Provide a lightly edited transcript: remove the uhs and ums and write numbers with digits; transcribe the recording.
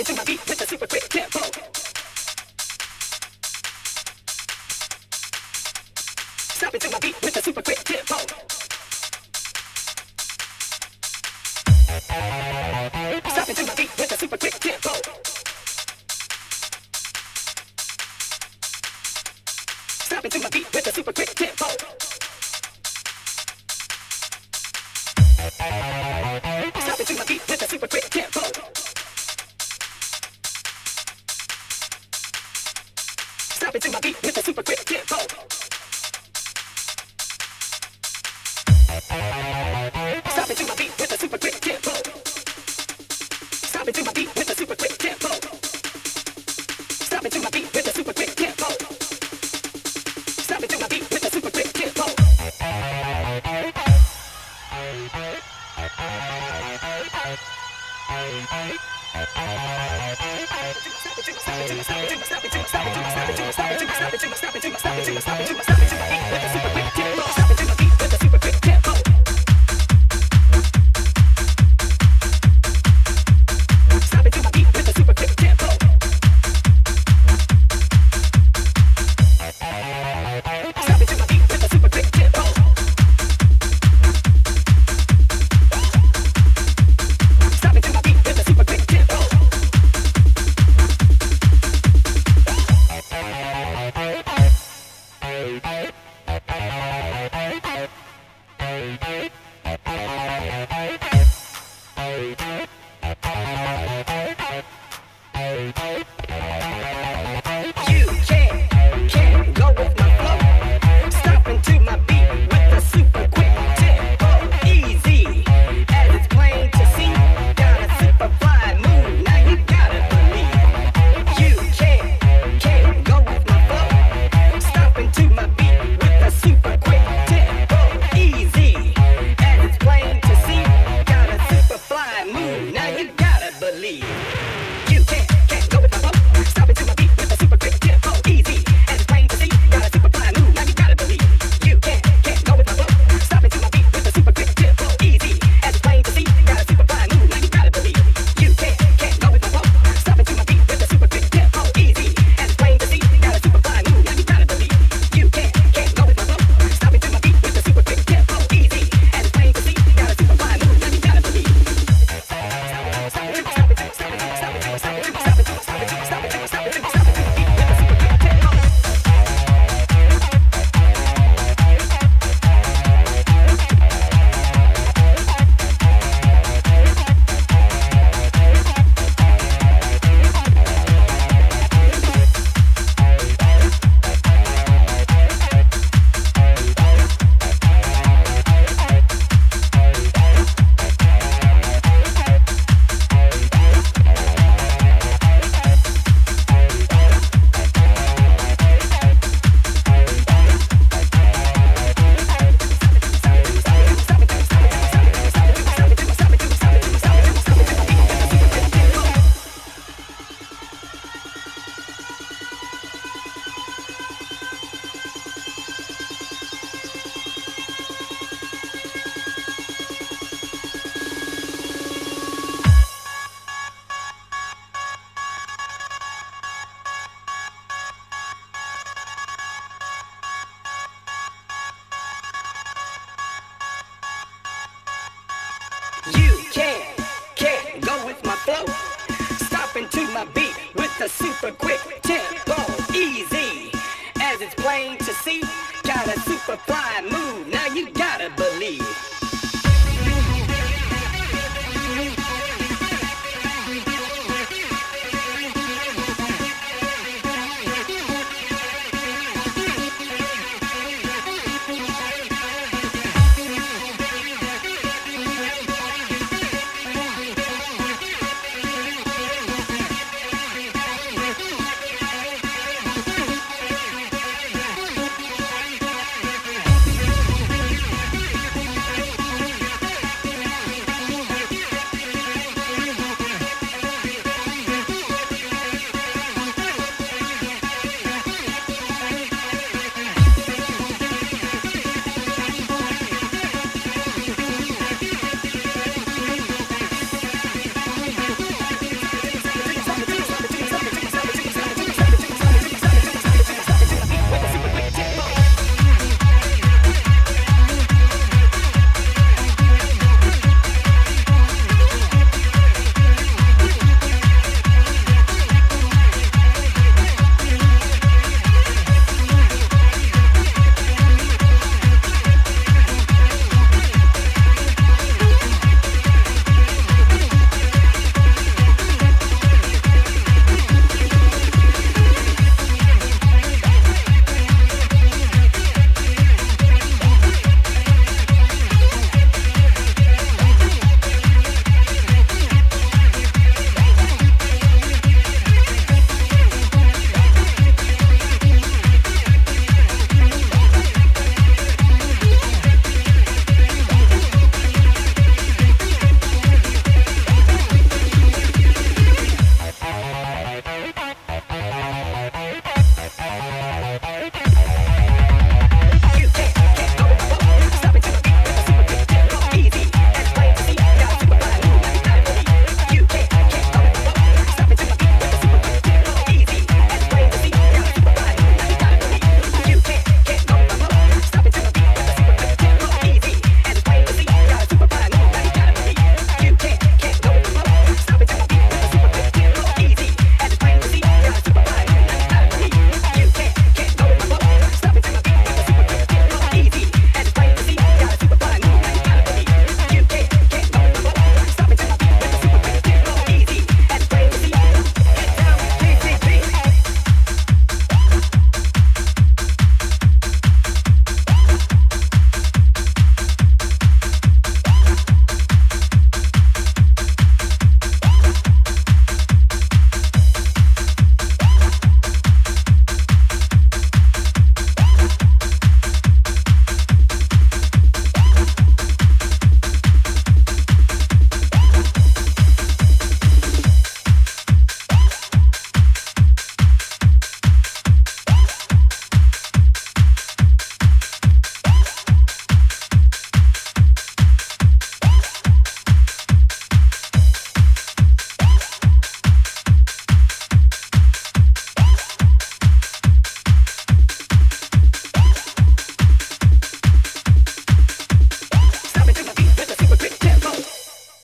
to my beat with a super quick tempo. Stop it to my beat with a super quick tempo. Stop it to my beat with a super quick tempo. Stop it to my beat with a super quick tempo. Stop it to my beat with a super quick tempo. Stop it to my beat with a super quick tempo. Stop it to my beat with a super quick tempo. Stop it to my beat with a super quick tempo. Stop it to my beat with a super quick tempo. Stop it to my beat with a super quick tempo. Can't go with my flow. Stopping to my beat with a super quick tempo. Easy, as it's plain to see. Got a super fly